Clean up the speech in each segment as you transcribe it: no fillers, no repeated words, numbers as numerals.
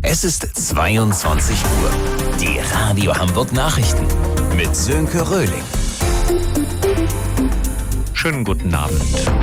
Es ist 22 Uhr. Die Radio Hamburg Nachrichten mit Sönke Röhling. Schönen guten Abend.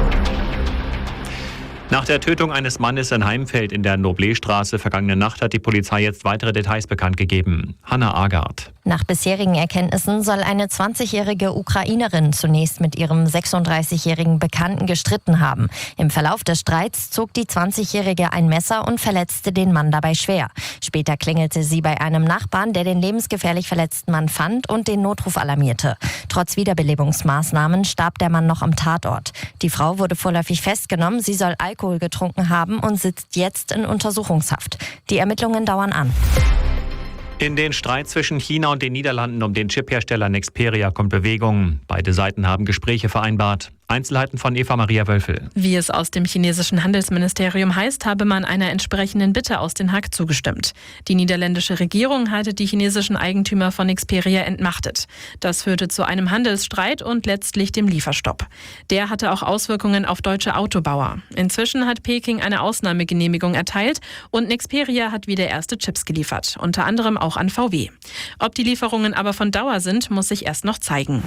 Nach der Tötung eines Mannes in Heimfeld in der Noblestraße vergangene Nacht hat die Polizei jetzt weitere Details bekannt gegeben. Hanna Agard. Nach bisherigen Erkenntnissen soll eine 20-jährige Ukrainerin zunächst mit ihrem 36-jährigen Bekannten gestritten haben. Im Verlauf des Streits zog die 20-jährige ein Messer und verletzte den Mann dabei schwer. Später klingelte sie bei einem Nachbarn, der den lebensgefährlich verletzten Mann fand und den Notruf alarmierte. Trotz Wiederbelebungsmaßnahmen starb der Mann noch am Tatort. Die Frau wurde vorläufig festgenommen, sie soll Alkohol getrunken haben und sitzt jetzt in Untersuchungshaft. Die Ermittlungen dauern an. In den Streit zwischen China und den Niederlanden um den Chiphersteller Nexperia kommt Bewegung. Beide Seiten haben Gespräche vereinbart. Einzelheiten von Eva-Maria Wölfel. Wie es aus dem chinesischen Handelsministerium heißt, habe man einer entsprechenden Bitte aus Den Haag zugestimmt. Die niederländische Regierung hatte die chinesischen Eigentümer von Nexperia entmachtet. Das führte zu einem Handelsstreit und letztlich dem Lieferstopp. Der hatte auch Auswirkungen auf deutsche Autobauer. Inzwischen hat Peking eine Ausnahmegenehmigung erteilt und Nexperia hat wieder erste Chips geliefert, unter anderem auch an VW. Ob die Lieferungen aber von Dauer sind, muss sich erst noch zeigen.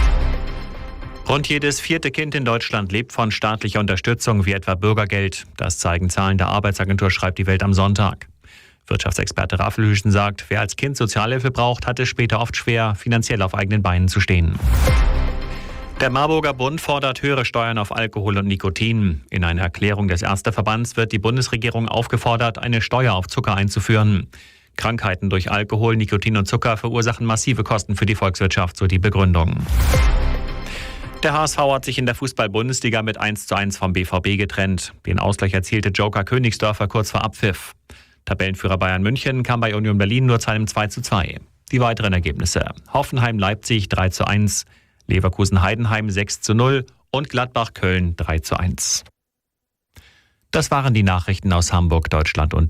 Rund jedes vierte Kind in Deutschland lebt von staatlicher Unterstützung wie etwa Bürgergeld. Das zeigen Zahlen der Arbeitsagentur, schreibt die Welt am Sonntag. Wirtschaftsexperte Raphael Hüschen sagt, wer als Kind Sozialhilfe braucht, hat es später oft schwer, finanziell auf eigenen Beinen zu stehen. Der Marburger Bund fordert höhere Steuern auf Alkohol und Nikotin. In einer Erklärung des Ärzteverbands wird die Bundesregierung aufgefordert, eine Steuer auf Zucker einzuführen. Krankheiten durch Alkohol, Nikotin und Zucker verursachen massive Kosten für die Volkswirtschaft, so die Begründung. Der HSV hat sich in der Fußball-Bundesliga mit 1:1 vom BVB getrennt. Den Ausgleich erzielte Joker Königsdörfer kurz vor Abpfiff. Tabellenführer Bayern München kam bei Union Berlin nur zu einem 2:2. Die weiteren Ergebnisse: Hoffenheim-Leipzig 3:1, Leverkusen-Heidenheim 6:0 und Gladbach-Köln 3:1. Das waren die Nachrichten aus Hamburg, Deutschland und